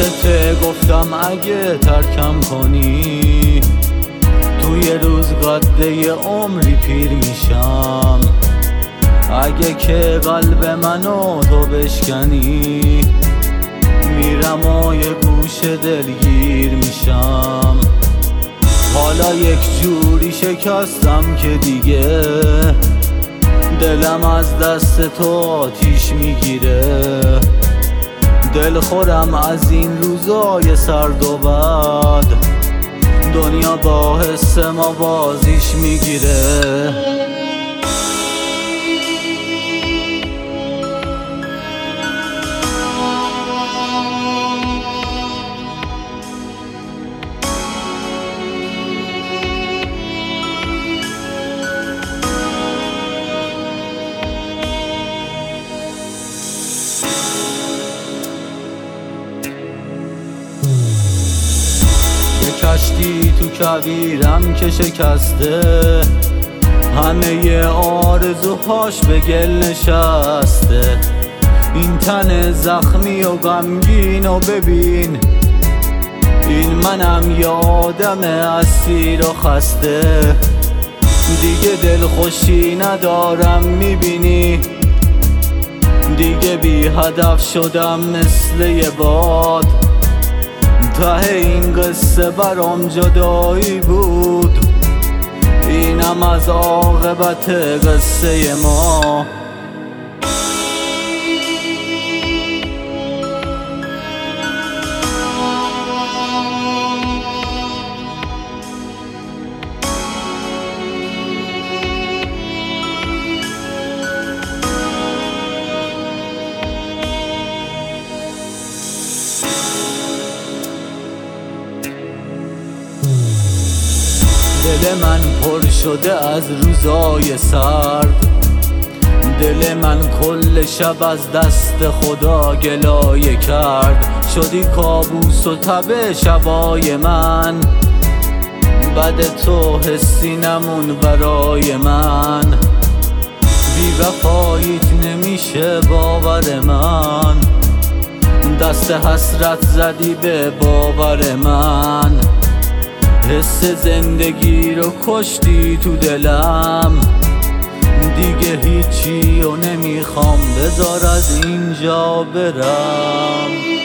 یادته گفتم اگه ترکم کنی توی روز قده عمری پیر میشم. اگه که قلب منو تو بشکنی میرم و یه گوشه دلگیر میشم. حالا یک جوری شکستم که دیگه دلم از دست تو آتیش میگیره. دل خورم از این روزای سرد و بد، دنیا با حس ما بازیش میگیره. کشتی تو کویرم که شکسته، همه آرزوهاش به گل نشسته. این تن زخمی و غمگین و ببین، این منم یه آدم اسیر و خسته. دیگه دل خوشی ندارم میبینی، دیگه بی هدف شدم مثل یه باد. ته این قصه برام جدایی بود، اینم از عاقبت قصه ما. دل من پر شده از روزای سرد، دل من کل شب از دست خدا گلایه کرد. شدی کابوس و تب شبای من، بد تو حسی نمون برای من. بی وفاییت نمیشه باور من، دست حسرت زدی به باور من. حس زندگی رو کشتی تو دلم، دیگه هیچی رو نمیخوام، بذار از اینجا برم.